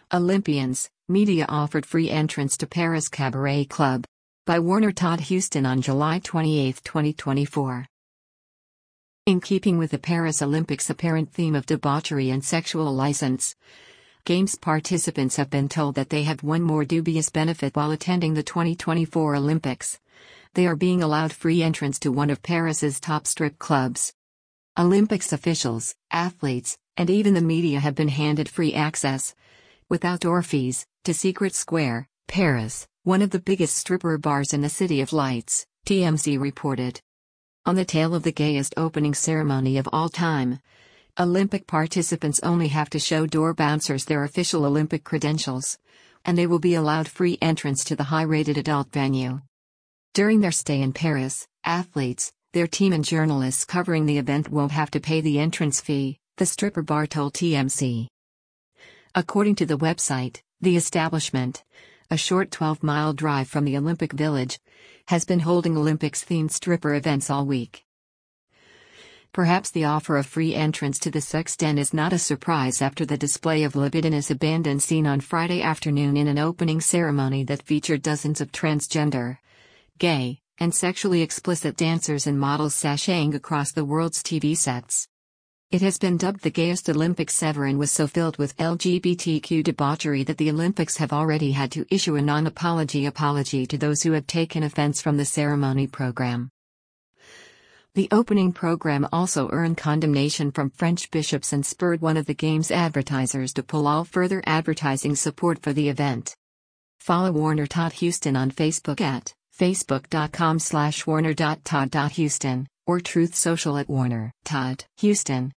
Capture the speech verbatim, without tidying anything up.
Olympians, media offered free entrance to Paris Cabaret Club. By Warner Todd Huston on July twenty-eighth, twenty twenty-four. In keeping with the Paris Olympics' apparent theme of debauchery and sexual license, Games participants have been told that they have one more dubious benefit while attending the twenty twenty-four Olympics. They are being allowed free entrance to one of Paris's top strip clubs. Olympics officials, athletes, and even the media have been handed free access, with outdoor fees, to Secret Square, Paris, one of the biggest stripper bars in the City of Lights, T M Z reported. On the tail of the gayest opening ceremony of all time, Olympic participants only have to show door bouncers their official Olympic credentials, and they will be allowed free entrance to the high-rated adult venue. During their stay in Paris, athletes, their team and journalists covering the event won't have to pay the entrance fee, the stripper bar told T M Z. According to the website, the establishment, a short twelve-mile drive from the Olympic Village, has been holding Olympics-themed stripper events all week. Perhaps the offer of free entrance to the sex den is not a surprise after the display of libidinous abandon seen on Friday afternoon in an opening ceremony that featured dozens of transgender, gay, and sexually explicit dancers and models sashaying across the world's T V sets. It has been dubbed the gayest Olympics ever and was so filled with L G B T Q debauchery that the Olympics have already had to issue a non-apology apology to those who have taken offense from the ceremony program. The opening program also earned condemnation from French bishops and spurred one of the Games advertisers to pull all further advertising support for the event. Follow Warner Todd Huston on Facebook at facebook.com slash warner.todd.huston or Truth Social at Warner Todd Huston.